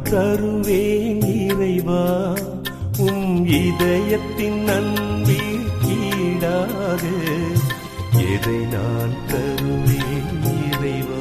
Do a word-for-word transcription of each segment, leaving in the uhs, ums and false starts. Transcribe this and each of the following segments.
தருவேன் இறைவா, உம் இதயத்தின் அன்பில் ஈடாக எதை நான் தருவேன் இறைவா.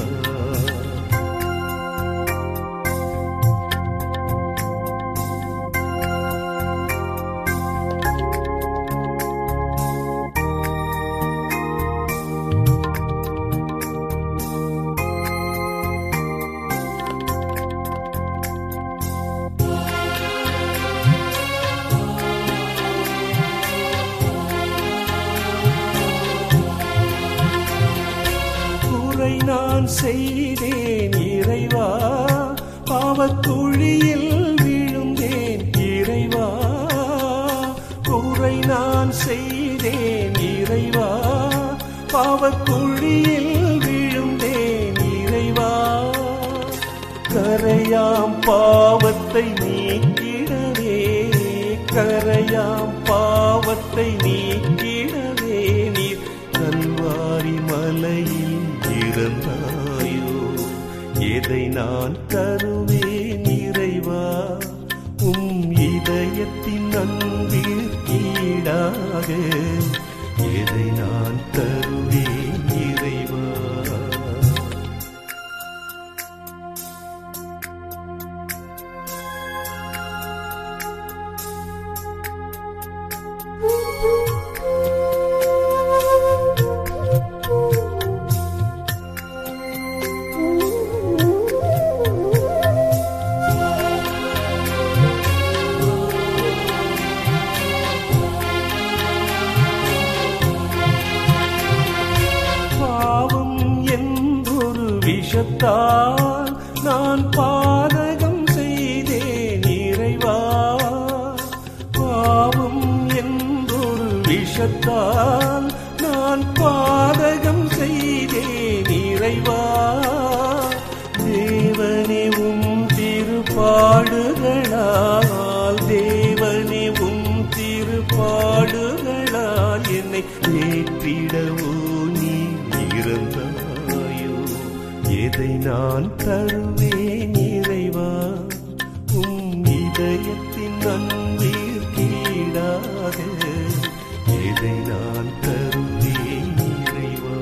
நான் செய்தேன் இறைவா, பாவக்குழியில் விழுந்தேன் இறைவா. குறை நான் செய்தேன் இறைவா, பாவக்குழியில் விழுந்தேன் இறைவா. கரையாம் பாவத்தை நீக்கிடவே, கரையாம் பாவத்தை நீக்கிடவே நீர் கல்வாரி மலையில் இறந்தாயோ. எதை நான் தருவேன் இறைவா, உம் இதயத்தின் அன்பில் ஈடாக எதை நான் தருவேன் இறைவா. விஷத்தால் நான் பாதகம் செய்தேன் இறைவா, பாவம் என்றொரு விஷத்தால் நான் பாதகம் செய்தேன் இறைவா. தேவனே உம் திருப்பாடுகளால், தேவனே உம் திருப்பாடுகளால் என்னை ஏற்றிடவோ நீ இறந்தாய். எதை நான் தருவேன் இறைவா, உம் இதயத்தின் அன்பில் ஈடாக எதை நான் தருவேன் இறைவா.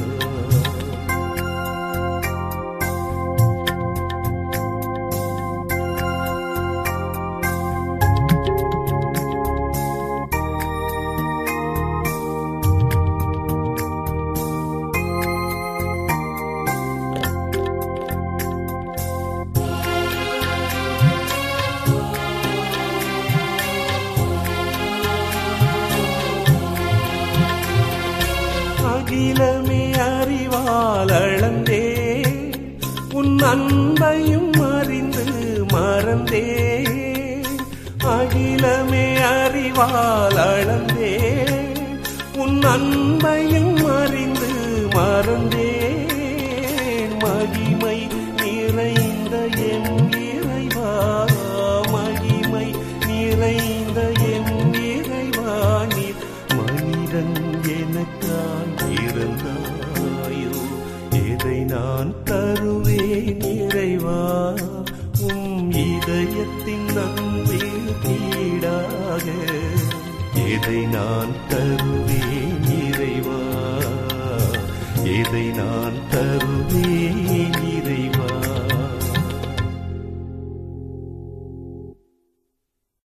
அகிலமே அறிவால் அளந்தே, உன் அன்பையும் அறிந்து மறந்தே. அகிலமே அறிவால் அளந்தே, உன் அன்பையும் அறிந்து மறந்தே. மகிமை நிறைந்த எம் இறைவா, மகிமை நிறைந்த எம் இறைவா, நீர் மனிதன் எனக்காய் இருந்தாயோ. எதை நான் தருவேன் இறைவா, உம் இதயத்தின் அன்பில் ஈடாக எதை நான் தருவேன் இறைவா, எதை நான் தருவேன் இறைவா.